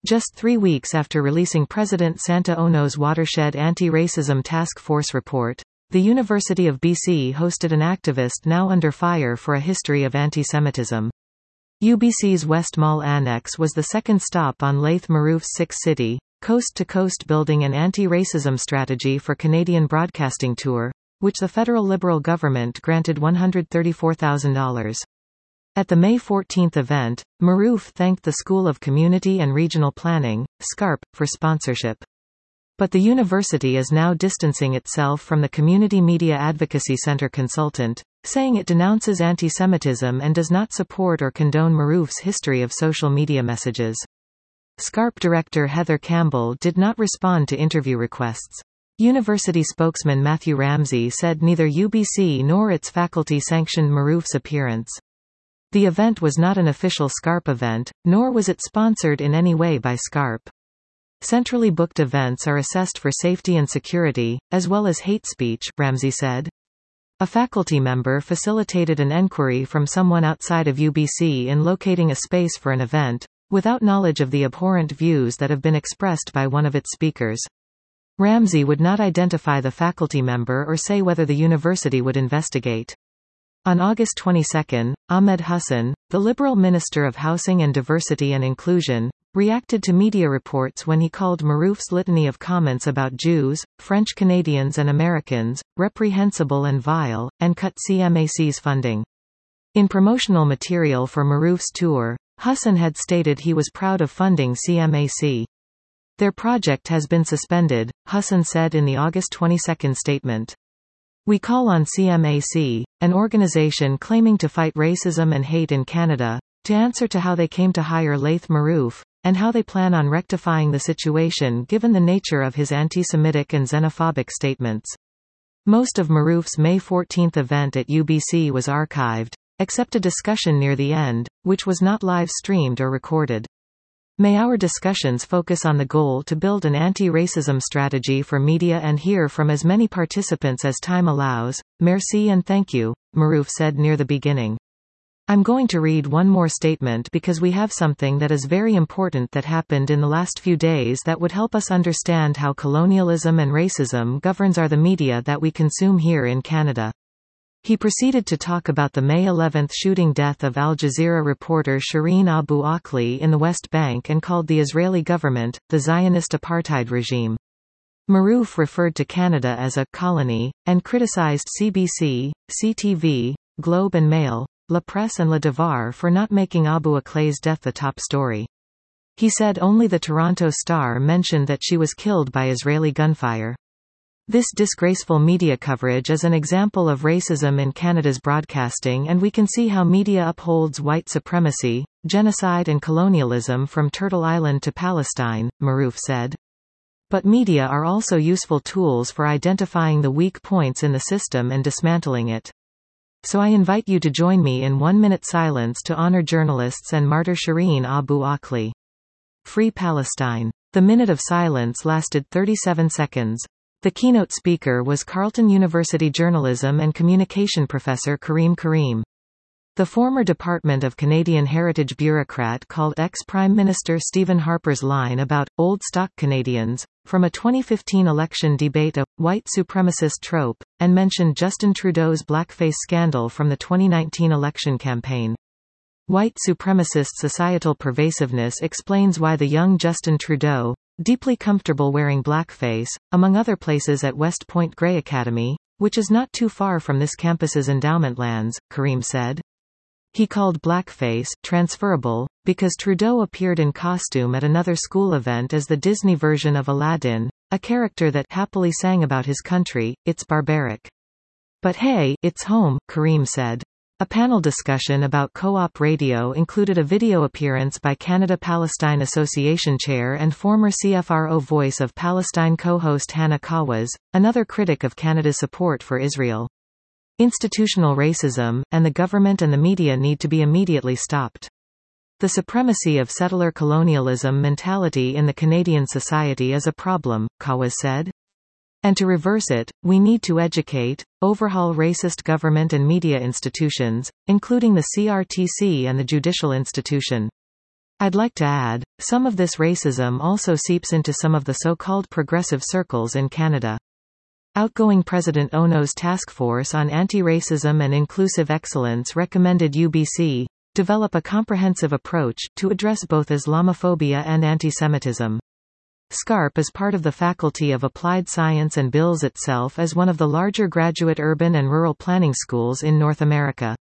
Just 3 weeks after releasing President Santa Ono's Watershed Anti-Racism Task Force report, the University of BC hosted an activist now under fire for a history of anti-Semitism. UBC's West Mall Annex was the second stop on Laith Marouf's six-city, coast-to-coast building an anti-racism strategy for Canadian Broadcasting Tour, which the federal Liberal government granted $134,000. At the May 14 event, Marouf thanked the School of Community and Regional Planning, SCARP, for sponsorship. But the university is now distancing itself from the Community Media Advocacy Center consultant, saying it denounces anti-Semitism and does not support or condone Marouf's history of social media messages. SCARP director Heather Campbell did not respond to interview requests. University spokesman Matthew Ramsey said neither UBC nor its faculty sanctioned Marouf's appearance. The event was not an official SCARP event, nor was it sponsored in any way by SCARP. Centrally booked events are assessed for safety and security, as well as hate speech, Ramsey said. A faculty member facilitated an enquiry from someone outside of UBC in locating a space for an event, without knowledge of the abhorrent views that have been expressed by one of its speakers. Ramsey would not identify the faculty member or say whether the university would investigate. On August 22, Ahmed Hassan, the Liberal Minister of Housing and Diversity and Inclusion, reacted to media reports when he called Marouf's litany of comments about Jews, French Canadians and Americans, reprehensible and vile, and cut CMAC's funding. In promotional material for Marouf's tour, Hassan had stated he was proud of funding CMAC. Their project has been suspended, Hassan said in the August 22 statement. We call on CMAC, an organization claiming to fight racism and hate in Canada, to answer to how they came to hire Laith Marouf, and how they plan on rectifying the situation given the nature of his anti-Semitic and xenophobic statements. Most of Marouf's May 14 event at UBC was archived, except a discussion near the end, which was not live-streamed or recorded. May our discussions focus on the goal to build an anti-racism strategy for media and hear from as many participants as time allows. Merci and thank you, Marouf said near the beginning. I'm going to read one more statement because we have something that is very important that happened in the last few days that would help us understand how colonialism and racism governs the media that we consume here in Canada. He proceeded to talk about the May 11 shooting death of Al Jazeera reporter Shireen Abu Akleh in the West Bank and called the Israeli government, the Zionist apartheid regime. Marouf referred to Canada as a colony, and criticized CBC, CTV, Globe and Mail, La Presse and Le Devoir for not making Abu Akleh's death the top story. He said only the Toronto Star mentioned that she was killed by Israeli gunfire. This disgraceful media coverage is an example of racism in Canada's broadcasting, and we can see how media upholds white supremacy, genocide and colonialism from Turtle Island to Palestine, Marouf said. But media are also useful tools for identifying the weak points in the system and dismantling it. So I invite you to join me in 1 minute silence to honor journalists and martyr Shireen Abu Akleh. Free Palestine. The minute of silence lasted 37 seconds. The keynote speaker was Carleton University journalism and communication professor Karim. The former Department of Canadian Heritage bureaucrat called ex-Prime Minister Stephen Harper's line about old stock Canadians, from a 2015 election debate a white supremacist trope, and mentioned Justin Trudeau's blackface scandal from the 2019 election campaign. White supremacist societal pervasiveness explains why the young Justin Trudeau, deeply comfortable wearing blackface, among other places at West Point Grey Academy, which is not too far from this campus's endowment lands, Karim said. He called blackface transferable, because Trudeau appeared in costume at another school event as the Disney version of Aladdin, a character that happily sang about his country, it's barbaric. But hey, it's home, Karim said. A panel discussion about Co-op Radio included a video appearance by Canada-Palestine Association Chair and former CFRO Voice of Palestine co-host Hannah Kawaz, another critic of Canada's support for Israel. Institutional racism, and the government and the media need to be immediately stopped. The supremacy of settler colonialism mentality in the Canadian society is a problem, Kawaz said. And to reverse it, we need to educate, overhaul racist government and media institutions, including the CRTC and the judicial institution. I'd like to add, some of this racism also seeps into some of the so-called progressive circles in Canada. Outgoing President Ono's Task Force on Anti-Racism and Inclusive Excellence recommended UBC develop a comprehensive approach to address both Islamophobia and antisemitism. SCARP is part of the Faculty of Applied Science and bills itself as one of the larger graduate urban and rural planning schools in North America.